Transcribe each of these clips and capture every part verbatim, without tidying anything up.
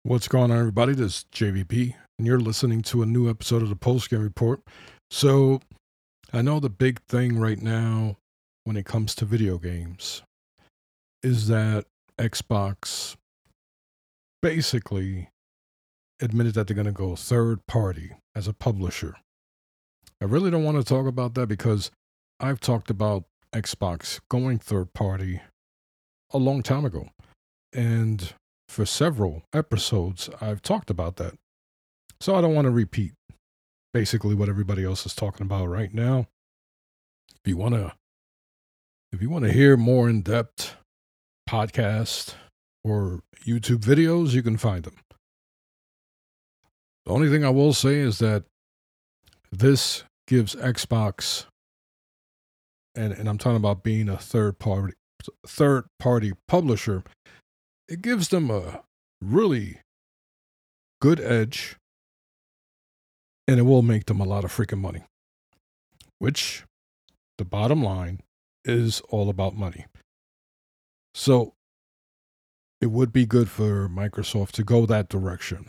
What's going on, everybody? This is J V P, and you're listening to a new episode of the Post Game Report. So, I know the big thing right now when it comes to video games is that Xbox basically admitted that they're going to go third party as a publisher. I really don't want to talk about that because I've talked about Xbox going third party a long time ago. And for several episodes, I've talked about that. So I don't want to repeat basically what everybody else is talking about right now. If you want to if you want to hear more in-depth podcast or YouTube videos, you can find them. The only thing I will say is that this gives Xbox, and, and I'm talking about being a third party third party publisher, it gives them a really good edge, and it will make them a lot of freaking money, which the bottom line is all about money. So it would be good for Microsoft to go that direction.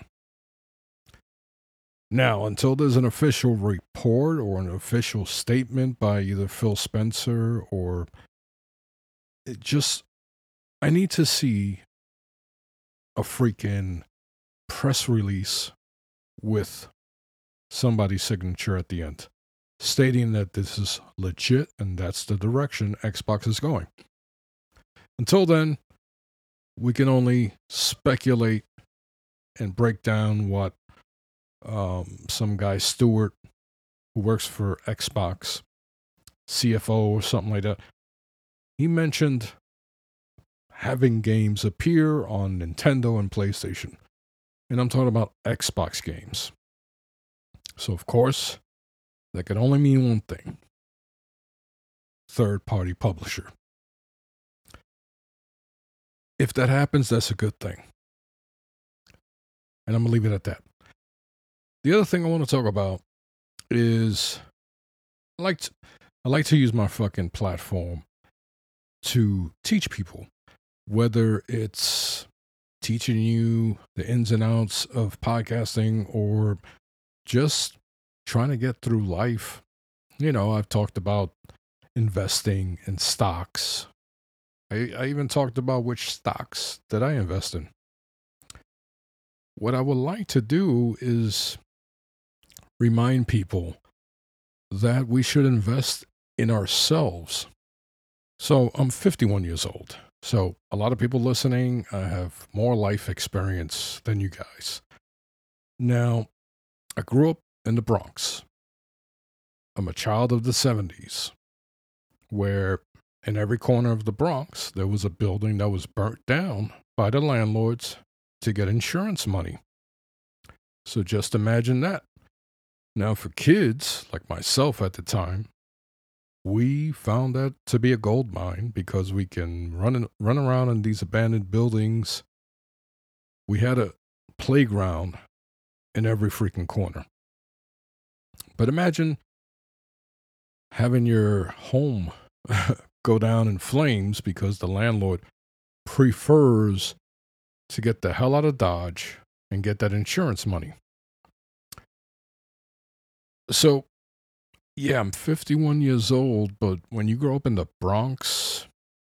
Now, until there's an official report or an official statement by either Phil Spencer or it just, I need to see a freaking press release with somebody's signature at the end, stating that this is legit and that's the direction Xbox is going. Until then, we can only speculate and break down what um, some guy, Stewart, who works for Xbox, C F O or something like that, he mentioned having games appear on Nintendo and PlayStation. And I'm talking about Xbox games. So, of course, that can only mean one thing. Third-party publisher. If that happens, that's a good thing. And I'm going to leave it at that. The other thing I want to talk about is I like to, I like to use my fucking platform to teach people, whether it's teaching you the ins and outs of podcasting or just trying to get through life. You know, I've talked about investing in stocks. I, I even talked about which stocks that I invest in. What I would like to do is remind people that we should invest in ourselves. So I'm fifty-one years old. So a lot of people listening, I have more life experience than you guys. Now, I grew up in the Bronx. I'm a child of the seventies, where in every corner of the Bronx, there was a building that was burnt down by the landlords to get insurance money. So just imagine that. Now, for kids like myself at the time, we found that to be a gold mine because we can run in, run around in these abandoned buildings. We had a playground in every freaking corner. But imagine having your home go down in flames because the landlord prefers to get the hell out of Dodge and get that insurance money. So, yeah, I'm fifty-one years old, but when you grow up in the Bronx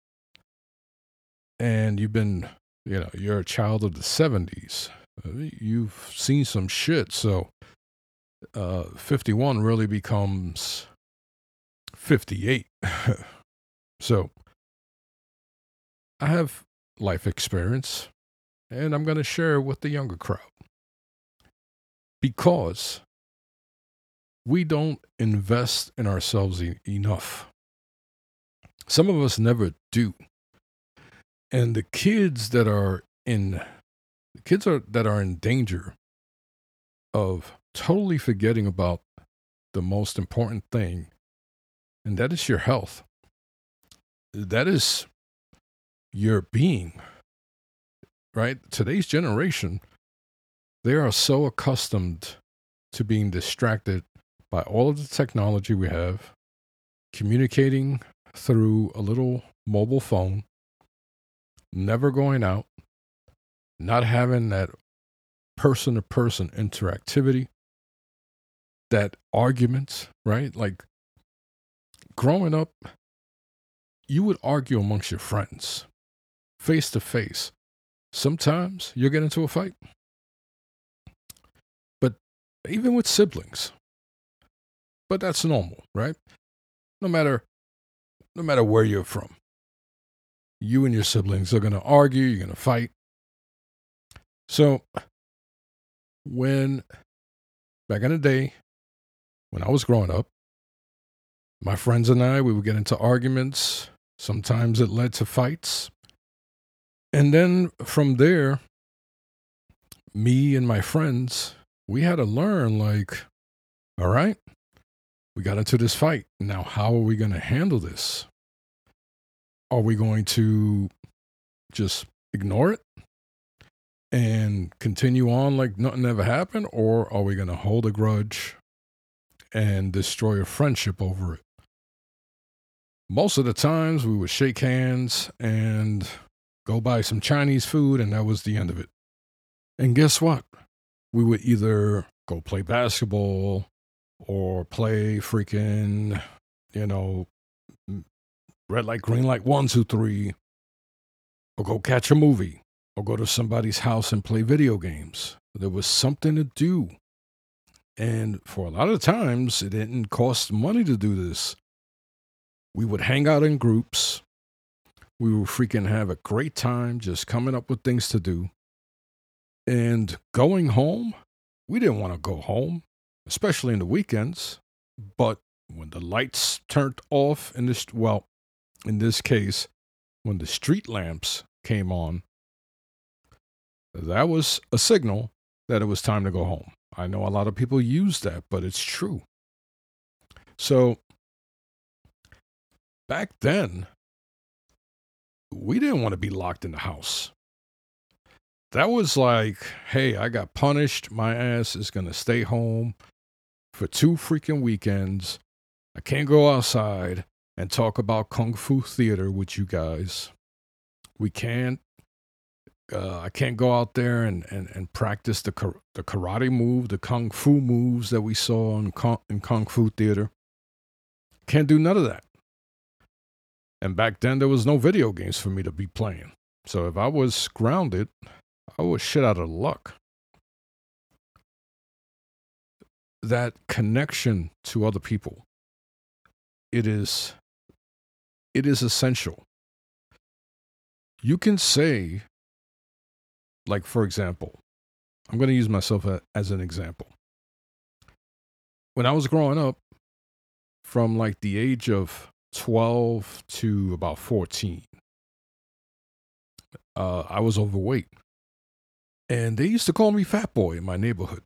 and you've been, you know, you're a child of the seventies, you've seen some shit. So, uh, fifty-one really becomes fifty-eight. So, I have life experience, and I'm going to share it with the younger crowd. Because we don't invest in ourselves e- enough. Some of us never do. And the kids that are in the kids are that are in danger of totally forgetting about the most important thing, and that is your health. That is your being. Right? Today's generation, they are so accustomed to being distracted by all of the technology we have, communicating through a little mobile phone, never going out, not having that person to person interactivity, that arguments, right? Like growing up, you would argue amongst your friends, face to face. Sometimes you'll get into a fight. But even with siblings, but that's normal, right? No matter no matter where you're from, you and your siblings are going to argue, you're going to fight. So when back in the day, when I was growing up, my friends and I, we would get into arguments. Sometimes it led to fights. And then from there, me and my friends, we had to learn, like, all right, we got into this fight. Now, how are we going to handle this? Are we going to just ignore it and continue on like nothing ever happened? Or are we going to hold a grudge and destroy a friendship over it? Most of the times we would shake hands and go buy some Chinese food, and that was the end of it. And guess what? We would either go play basketball or play freaking, you know, red light, green light, one, two, three, or go catch a movie, or go to somebody's house and play video games. There was something to do. And for a lot of times, it didn't cost money to do this. We would hang out in groups. We would freaking have a great time just coming up with things to do. And going home, we didn't want to go home, especially in the weekends. But when the lights turned off in this, well, in this case, when the street lamps came on, that was a signal that it was time to go home. I know a lot of people use that, but it's true. So back then, we didn't want to be locked in the house. That was like, hey, I got punished. My ass is going to stay home for two freaking weekends. I can't go outside and talk about Kung Fu theater with you guys. We can't, uh, I can't go out there and, and, and practice the the karate move, the Kung Fu moves that we saw in Kung, in Kung Fu theater. Can't do none of that. And back then, there was no video games for me to be playing. So if I was grounded, I was shit out of luck. That connection to other people, it is, it is essential. You can say, like, for example, I'm going to use myself a, as an example. When I was growing up, from like the age of twelve to about fourteen, uh, I was overweight. And they used to call me Fat Boy in my neighborhood.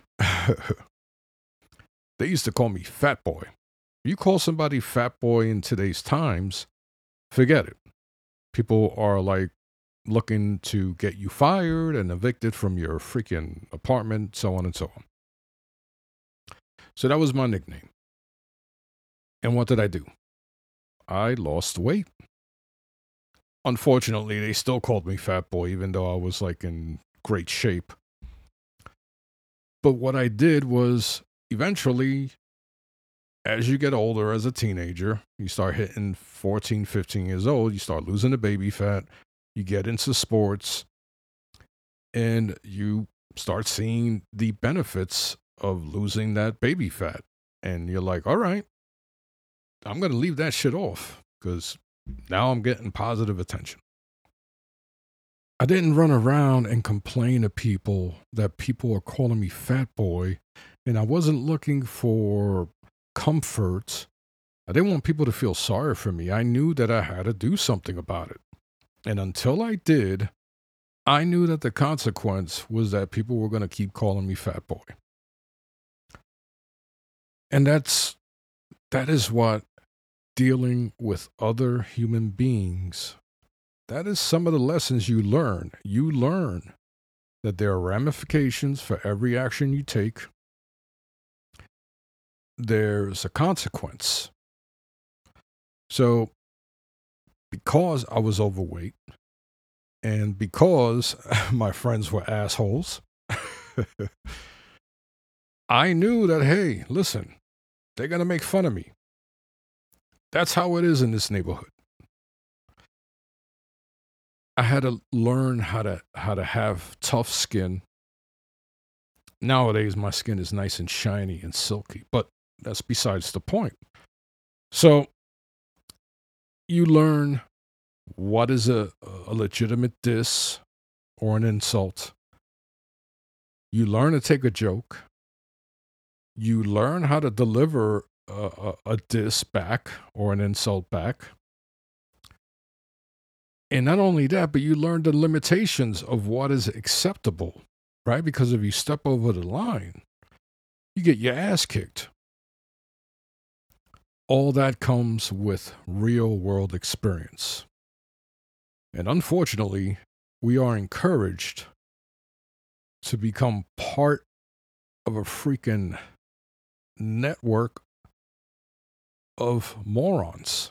They used to call me Fat Boy. You call somebody Fat Boy in today's times, forget it. People are like looking to get you fired and evicted from your freaking apartment, so on and so on. So that was my nickname. And what did I do? I lost weight. Unfortunately, they still called me Fat Boy, even though I was like in great shape. But what I did was eventually, as you get older as a teenager, you start hitting fourteen, fifteen years old, you start losing the baby fat, you get into sports, and you start seeing the benefits of losing that baby fat. And you're like, all right, I'm going to leave that shit off because now I'm getting positive attention. I didn't run around and complain to people that people are calling me Fat Boy, and I wasn't looking for comfort. I didn't want people to feel sorry for me. I knew that I had to do something about it. And until I did, I knew that the consequence was that people were going to keep calling me Fat Boy. And that's, that is what dealing with other human beings, that is some of the lessons you learn. You learn that there are ramifications for every action you take. There's a consequence. So, because I was overweight, and because my friends were assholes, I knew that, hey, listen, they're going to make fun of me. That's how it is in this neighborhood. I had to learn how to how to have tough skin. Nowadays, my skin is nice and shiny and silky, but that's besides the point. So you learn what is a, a legitimate diss or an insult. You learn to take a joke. You learn how to deliver a, a, a diss back or an insult back. And not only that, but you learn the limitations of what is acceptable, right? Because if you step over the line, you get your ass kicked. All that comes with real world experience. And unfortunately, we are encouraged to become part of a freaking network of morons.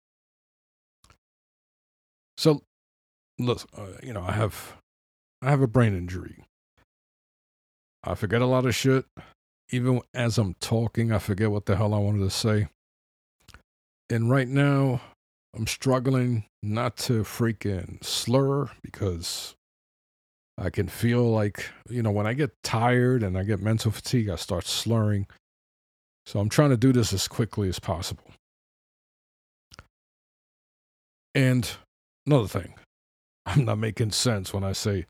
So, look, uh, you know, I have, I have a brain injury. I forget a lot of shit. Even as I'm talking, I forget what the hell I wanted to say. And right now, I'm struggling not to freaking slur because I can feel like, you know, when I get tired and I get mental fatigue, I start slurring. So I'm trying to do this as quickly as possible. And another thing, I'm not making sense when I say,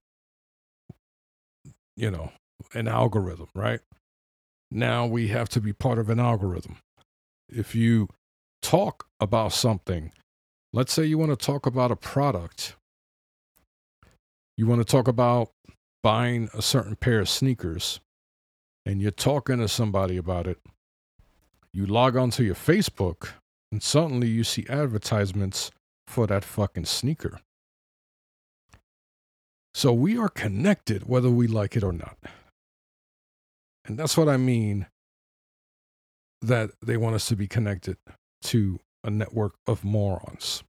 you know, an algorithm, right? Now we have to be part of an algorithm. If you talk about something, let's say you want to talk about a product, you want to talk about buying a certain pair of sneakers, and you're talking to somebody about it, you log onto your Facebook, and suddenly you see advertisements for that fucking sneaker. So we are connected whether we like it or not. And that's what I mean that they want us to be connected to a network of morons.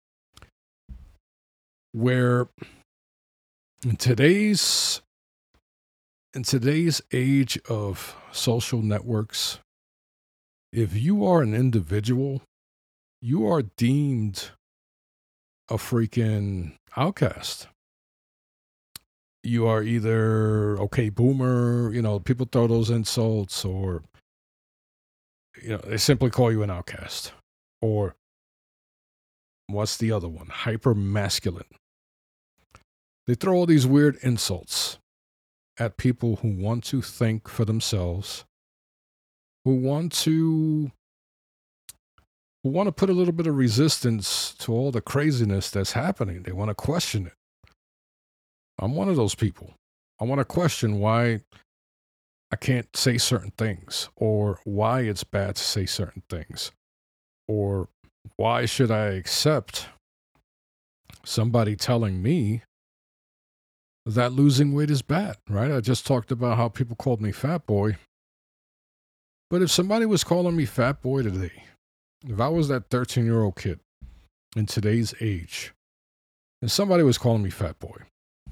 Where in today's in today's age of social networks, if you are an individual, you are deemed a freaking outcast. You are either, okay, boomer, you know, people throw those insults, or, you know, they simply call you an outcast. Or, what's the other one? Hyper masculine. They throw all these weird insults at people who want to think for themselves, who want to who want to put a little bit of resistance to all the craziness that's happening. They want to question it. I'm one of those people. I want to question why I can't say certain things, or why it's bad to say certain things, or why should I accept somebody telling me that losing weight is bad, right? I just talked about how people called me fat boy. But if somebody was calling me fat boy today, if I was that thirteen-year-old kid in today's age, and somebody was calling me fat boy,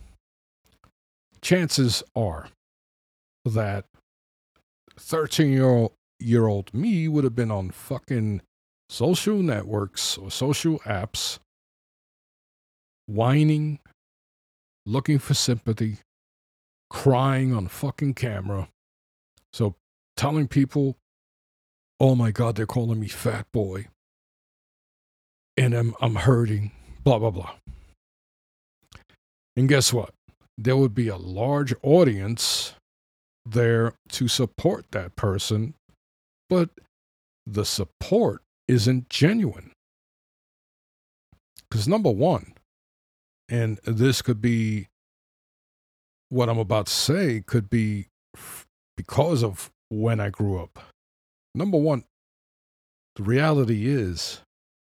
chances are that thirteen-year-old year old me would have been on fucking social networks or social apps, whining, looking for sympathy, crying on fucking camera. So telling people, oh my God, they're calling me fat boy, and I'm, I'm hurting, blah, blah, blah. And guess what? There would be a large audience there to support that person, but the support isn't genuine. Because number one, and this could be what I'm about to say, could be f- because of when I grew up. Number one, the reality is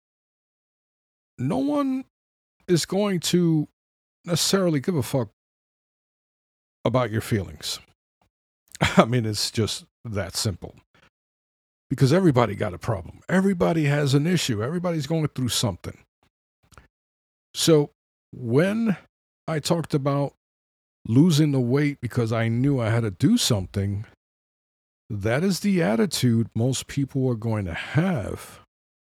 no one is going to necessarily give a fuck about your feelings. I mean, it's just that simple. Because everybody got a problem. Everybody has an issue. Everybody's going through something. So when I talked about losing the weight because I knew I had to do something, that is the attitude most people are going to have.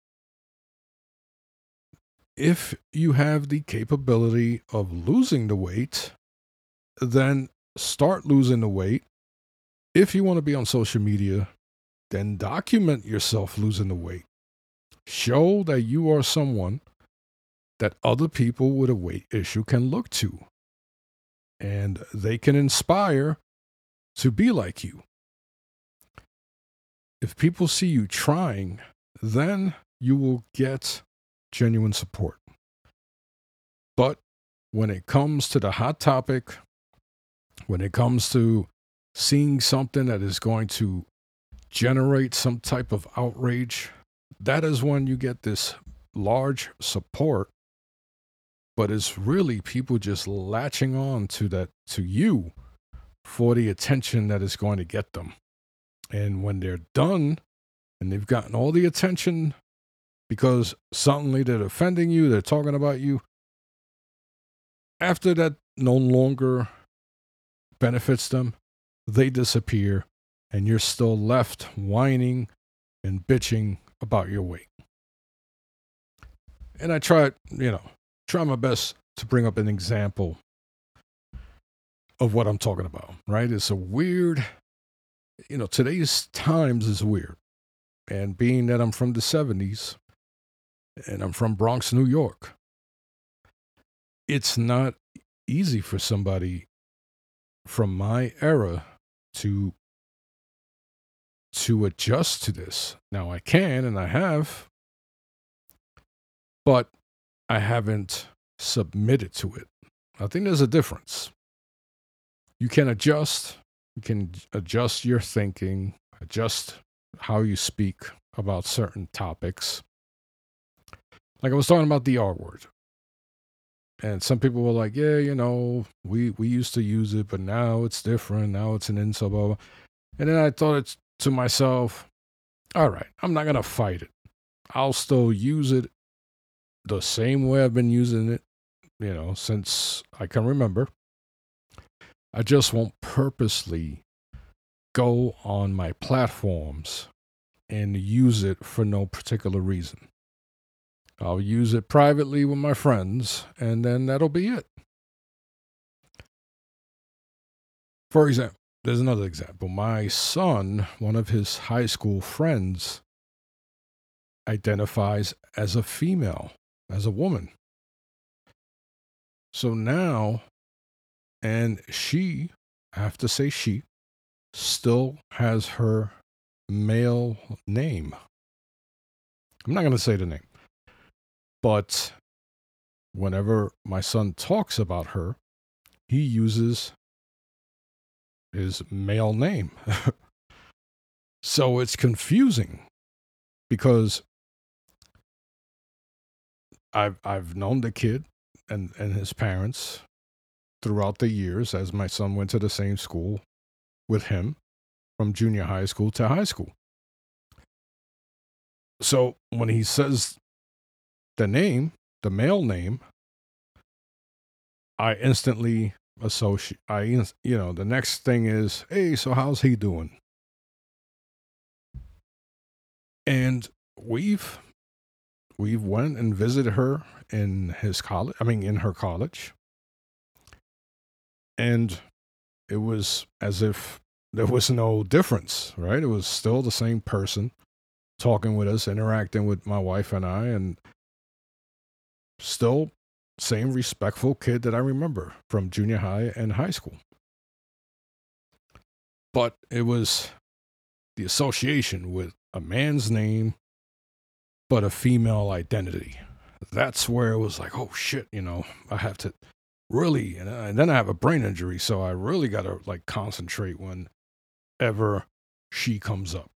If you have the capability of losing the weight, then start losing the weight. If you want to be on social media, then document yourself losing the weight. Show that you are someone that other people with a weight issue can look to, and they can inspire to be like you. If people see you trying, then you will get genuine support. But when it comes to the hot topic, when it comes to seeing something that is going to generate some type of outrage, that is when you get this large support. But it's really people just latching on to that, to you, for the attention that is going to get them. And when they're done and they've gotten all the attention because suddenly they're defending you, they're talking about you, after that no longer benefits them, they disappear, and you're still left whining and bitching about your weight. And I try, you know, try my best to bring up an example of what I'm talking about, right? It's a weird, you know, today's times is weird. And being that I'm from the seventies and I'm from Bronx, New York, it's not easy for somebody from my era to to adjust to this. Now I can, and I have, but I haven't submitted to it. I think there's a difference. You can adjust, you can adjust your thinking, adjust how you speak about certain topics. Like I was talking about the R word. And some people were like, yeah, you know, we, we used to use it, but now it's different. Now it's an insult. Blah, blah. And then I thought it to myself, all right, I'm not going to fight it. I'll still use it the same way I've been using it, you know, since I can remember. I just won't purposely go on my platforms and use it for no particular reason. I'll use it privately with my friends, and then that'll be it. For example, there's another example. My son, one of his high school friends, identifies as a female, as a woman. So now, and she, I have to say she, still has her male name. I'm not going to say the name. But whenever my son talks about her, he uses his male name. So it's confusing because I've I've known the kid and, and his parents throughout the years as my son went to the same school with him from junior high school to high school. So when he says the name, the male name, I instantly associate, I, you know, the next thing is, hey, so how's he doing? And we've, we've went and visited her in his college, I mean, in her college. And it was as if there was no difference, right? It was still the same person talking with us, interacting with my wife and I, and still same respectful kid that I remember from junior high and high school. But it was the association with a man's name, but a female identity. That's where it was like, oh shit, you know, I have to really, and, and then I have a brain injury, so I really got to like concentrate whenever she comes up.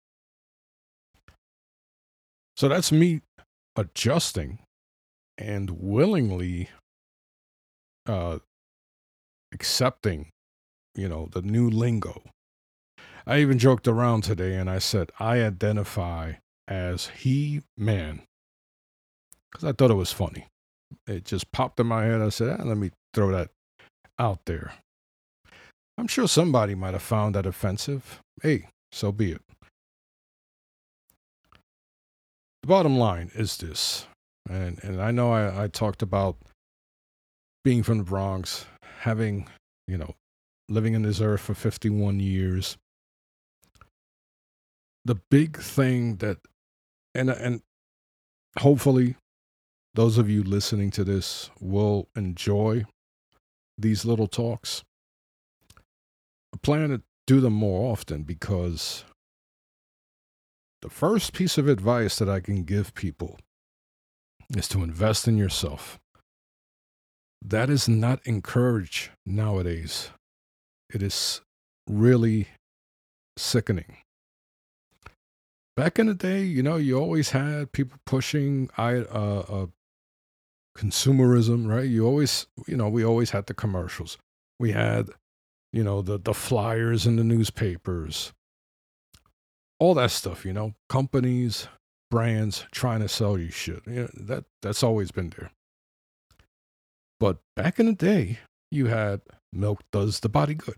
So that's me adjusting and willingly uh, accepting, you know, the new lingo. I even joked around today and I said, I identify as he, man, because I thought it was funny. It just popped in my head. I said, ah, let me throw that out there. I'm sure somebody might have found that offensive. Hey, so be it. The bottom line is this, and, and I know I, I talked about being from the Bronx, having, you know, living in this earth for fifty-one years. The big thing that, and and hopefully those of you listening to this will enjoy these little talks. I plan to do them more often because the first piece of advice that I can give people is to invest in yourself. That is not encouraged nowadays. It is really sickening. Back in the day, you know, you always had people pushing I, uh, uh, consumerism, right? You always, you know, we always had the commercials. We had, you know, the, the flyers in the newspapers, all that stuff, you know, companies, brands trying to sell you shit. You know, that, that's always been there. But back in the day, you had milk does the body good.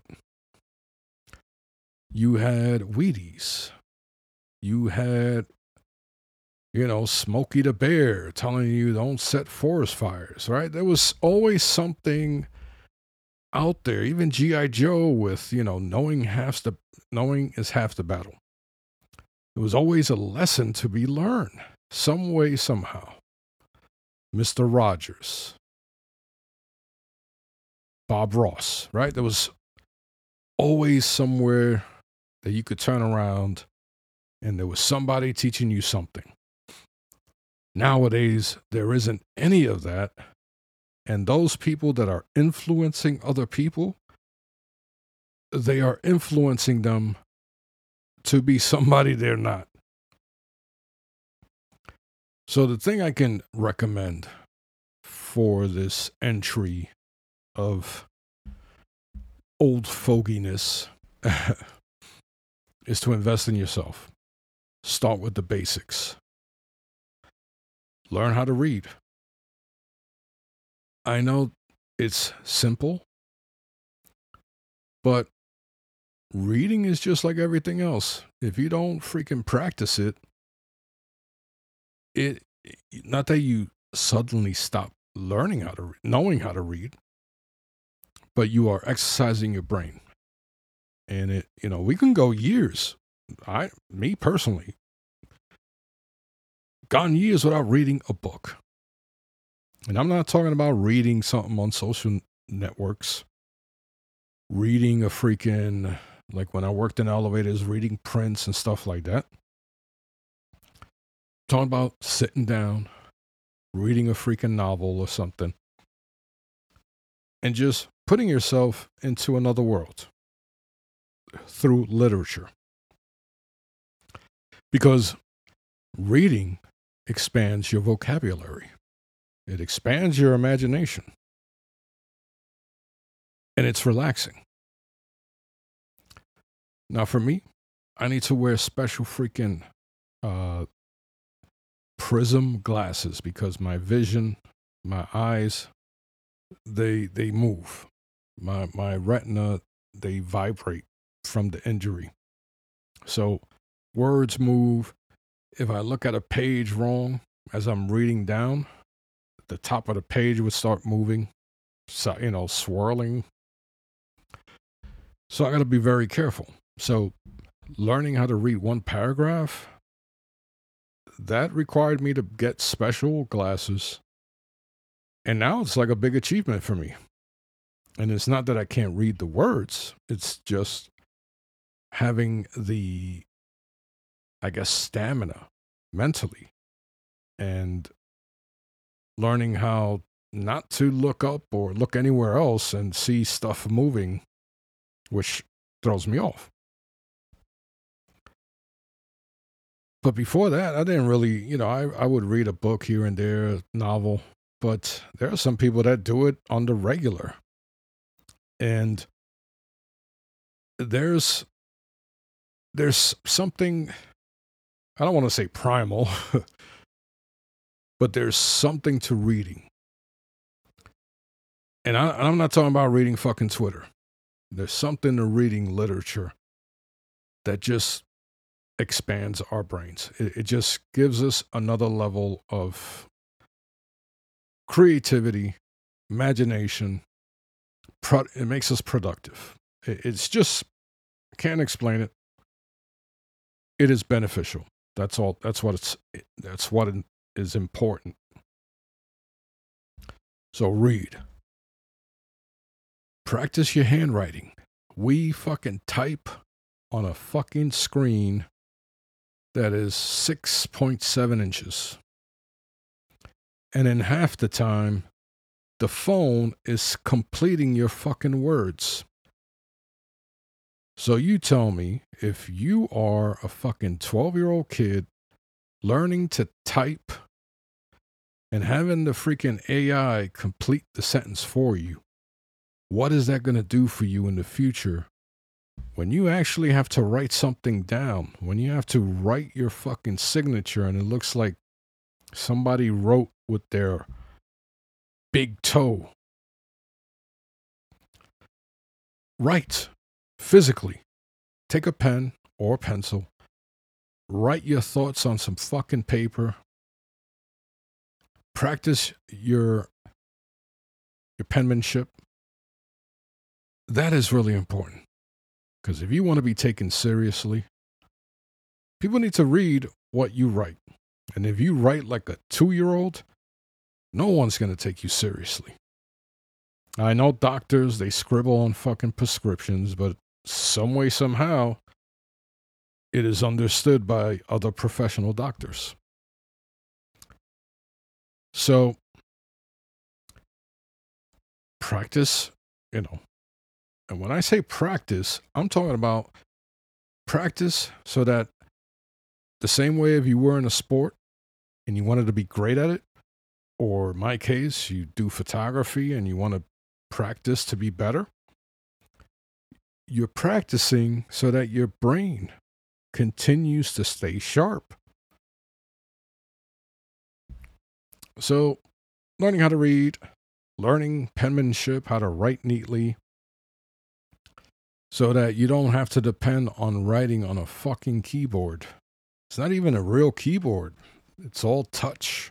You had Wheaties. You had, you know, Smokey the Bear telling you don't set forest fires, right? There was always something out there. Even G I. Joe with, you know, knowing half the knowing is half the battle. There was always a lesson to be learned, some way, somehow. Mister Rogers, Bob Ross, right? There was always somewhere that you could turn around and there was somebody teaching you something. Nowadays, there isn't any of that. And those people that are influencing other people, they are influencing them to be somebody they're not. So the thing I can recommend for this entry of old foginess is to invest in yourself. Start with the basics. Learn how to read. I know it's simple, but reading is just like everything else. If you don't freaking practice it, it not that you suddenly stop learning how to knowing how to read, but you are exercising your brain. And it, you know, we can go years. I, me personally, gone years without reading a book. And I'm not talking about reading something on social networks, reading a freaking, like when I worked in elevators, reading prints and stuff like that. I'm talking about sitting down, reading a freaking novel or something, and just putting yourself into another world through literature. Because reading expands your vocabulary. It expands your imagination. And it's relaxing. Now for me, I need to wear special freaking uh, prism glasses because my vision, my eyes, they they move. My my retina, they vibrate from the injury. So words move. If I look at a page wrong as I'm reading down, the top of the page would start moving, so, you know, swirling. So I got to be very careful. So learning how to read one paragraph, that required me to get special glasses. And now it's like a big achievement for me. And it's not that I can't read the words. It's just having the, I guess, stamina mentally and learning how not to look up or look anywhere else and see stuff moving, which throws me off. But before that, I didn't really, you know, I, I would read a book here and there, a novel, but there are some people that do it on the regular. And there's, there's something, I don't want to say primal, but there's something to reading. And I, I'm not talking about reading fucking Twitter. There's something to reading literature that just expands our brains. It, it just gives us another level of creativity, imagination. Pro- it makes us productive. It, it's just, I can't explain it. It is beneficial. That's all. That's what it's. That's what is important. So read. Practice your handwriting. We fucking type on a fucking screen that is six point seven inches. And in half the time, the phone is completing your fucking words. So you tell me, if you are a fucking twelve-year-old kid learning to type and having the freaking A I complete the sentence for you, what is that going to do for you in the future when you actually have to write something down, when you have to write your fucking signature and it looks like somebody wrote with their big toe? Write physically. Take a pen or a pencil. Write your thoughts on some fucking paper. Practice your your penmanship. That is really important. Because if you want to be taken seriously, people need to read what you write. And if you write like a two-year-old, no one's going to take you seriously. I know doctors, they scribble on fucking prescriptions, but some way, somehow, it is understood by other professional doctors. So, practice, you know, and when I say practice, I'm talking about practice so that the same way if you were in a sport and you wanted to be great at it, or in my case, you do photography and you want to practice to be better, you're practicing so that your brain continues to stay sharp. So, learning how to read, learning penmanship, how to write neatly, so that you don't have to depend on writing on a fucking keyboard. It's not even a real keyboard. It's all touch.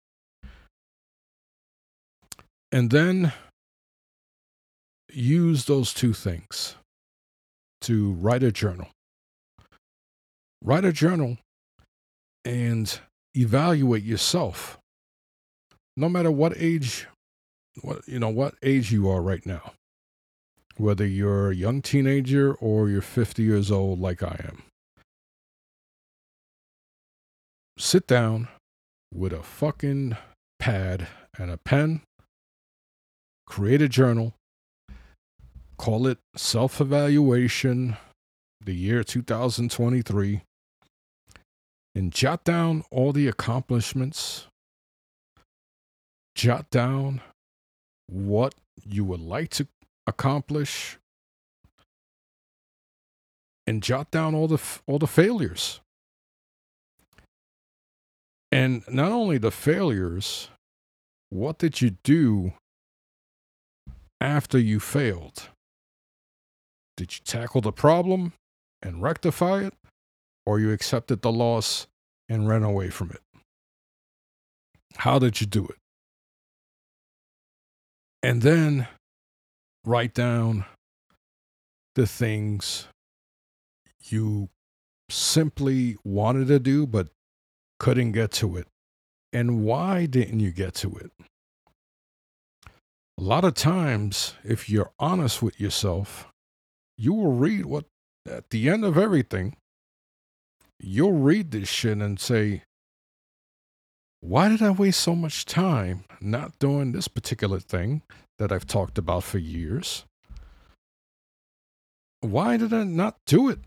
And then use those two things to write a journal. Write a journal and evaluate yourself. No matter what age, what you know, what age you are right now. Whether you're a young teenager or you're fifty years old like I am. Sit down with a fucking pad and a pen. Create a journal. Call it self-evaluation, the year two thousand twenty-three. And jot down all the accomplishments. Jot down what you would like to accomplish. And jot down all the all the failures. And not only the failures, what did you do after you failed? Did you tackle the problem and rectify it? Or you accepted the loss and ran away from it? How did you do it? And then write down the things you simply wanted to do but couldn't get to it. And why didn't you get to it? A lot of times, if you're honest with yourself, you will read what, at the end of everything, you'll read this shit and say, why did I waste so much time not doing this particular thing that I've talked about for years? Why did I not do it?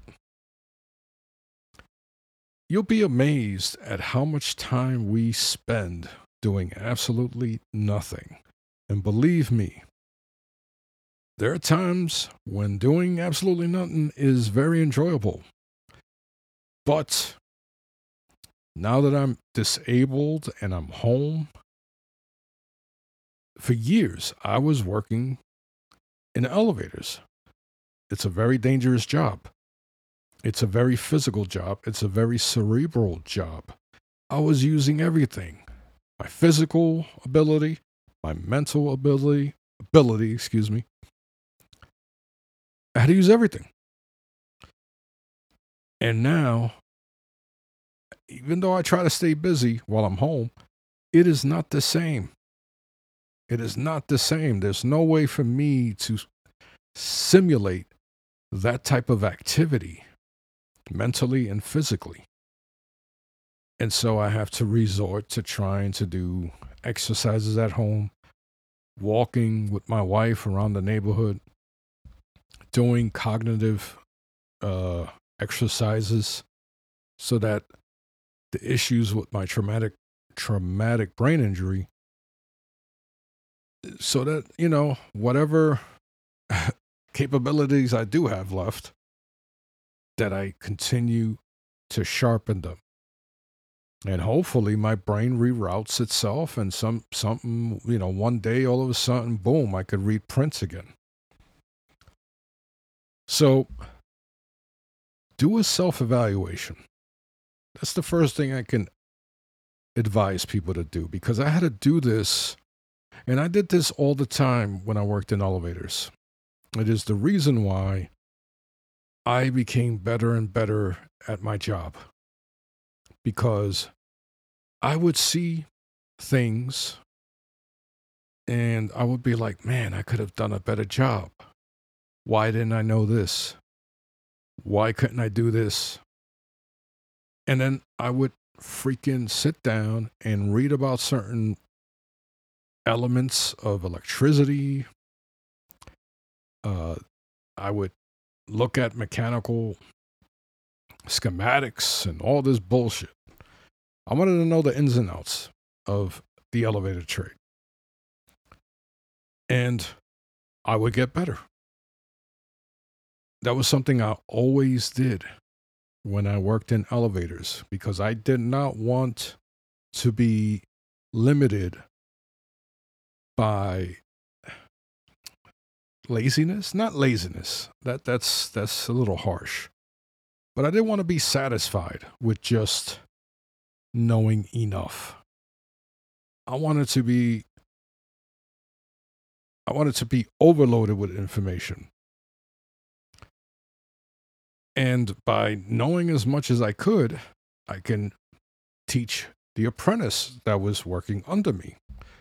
You'll be amazed at how much time we spend doing absolutely nothing. And believe me, there are times when doing absolutely nothing is very enjoyable. But now that I'm disabled and I'm home, for years I was working in elevators. it's a very dangerous job. It's a very physical job. It's a very cerebral job. I was using everything. My physical ability, my mental ability, ability, excuse me. I had to use everything. And now, even though I try to stay busy while I'm home, it is not the same. It is not the same. There's no way for me to simulate that type of activity mentally and physically. And so I have to resort to trying to do exercises at home, walking with my wife around the neighborhood, doing cognitive uh, exercises so that the issues with my traumatic traumatic brain injury, so that, you know, whatever capabilities I do have left, that I continue to sharpen them. And hopefully my brain reroutes itself and some something, you know, one day all of a sudden, boom, I could read Prince again. So do a self-evaluation. That's the first thing I can advise people to do, because I had to do this, and I did this all the time when I worked in elevators. It is the reason why I became better and better at my job, because I would see things and I would be like, man, I could have done a better job. Why didn't I know this? Why couldn't I do this? And then I would freaking sit down and read about certain elements of electricity. Uh, I would look at mechanical schematics and all this bullshit. I wanted to know the ins and outs of the elevator trade. And I would get better. That was something I always did when I worked in elevators, because I did not want to be limited by laziness. Not laziness. That that's that's a little harsh. But I didn't want to be satisfied with just knowing enough. I wanted to be I wanted to be overloaded with information. And by knowing as much as I could, I can teach the apprentice that was working under me.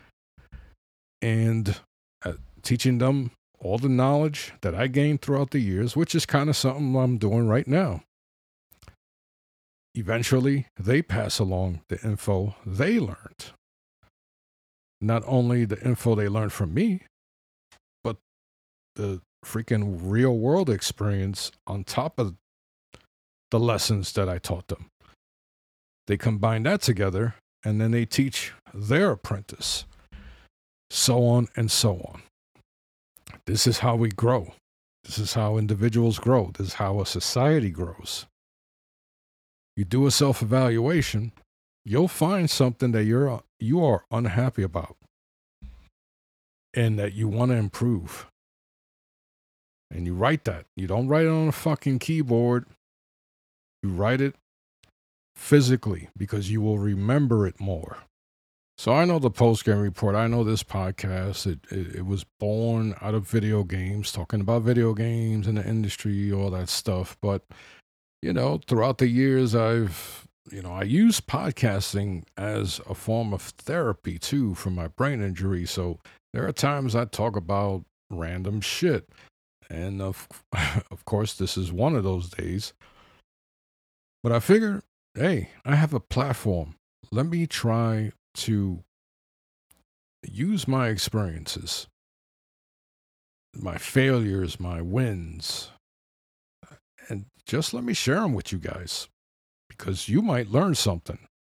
And uh, teaching them all the knowledge that I gained throughout the years, which is kind of something I'm doing right now. Eventually, they pass along the info they learned. Not only the info they learned from me, but the freaking real world experience on top of the lessons that I taught them. They combine that together, and then they teach their apprentice, so on and so on. This is how we grow. This is how individuals grow. This is how a society grows. You do a self-evaluation, you'll find something that you're you are unhappy about and that you want to improve. And you write that. You don't write it on a fucking keyboard. You write it physically, because you will remember it more. So I know the Post-Game Report. I know this podcast. It, it it was born out of video games, talking about video games and the industry, all that stuff. But, you know, throughout the years, I've, you know, I use podcasting as a form of therapy, too, for my brain injury. So there are times I talk about random shit. And, of, of course, this is one of those days. But I figured, hey, I have a platform. Let me try to use my experiences, my failures, my wins, and just let me share them with you guys, because you might learn something.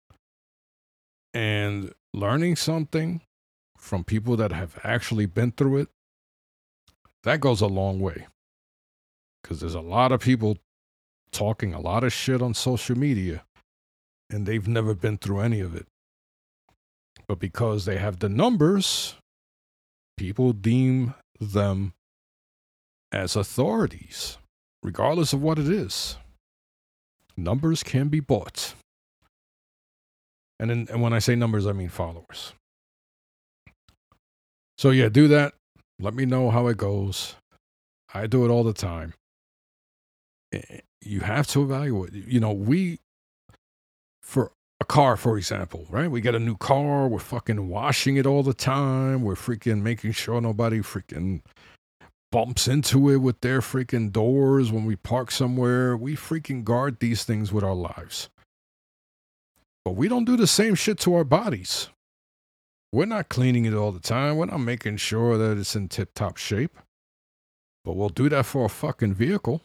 And learning something from people that have actually been through it, that goes a long way. Because there's a lot of people talking a lot of shit on social media, and they've never been through any of it. But because they have the numbers, people deem them as authorities, regardless of what it is. Numbers can be bought. And, in, and when I say numbers, I mean followers. So yeah, do that. Let me know how it goes. I do it all the time. You have to evaluate. You know, we, for a car, for example, right? We get a new car. We're fucking washing it all the time. We're freaking making sure nobody freaking bumps into it with their freaking doors when we park somewhere. We freaking guard these things with our lives. But we don't do the same shit to our bodies. We're not cleaning it all the time. We're not making sure that it's in tip-top shape. But we'll do that for a fucking vehicle.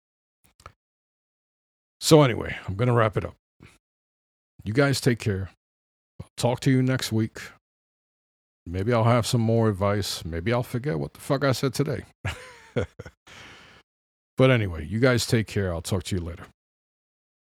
So anyway, I'm going to wrap it up. You guys take care. I'll talk to you next week. Maybe I'll have some more advice. Maybe I'll forget what the fuck I said today. But anyway, you guys take care. I'll talk to you later.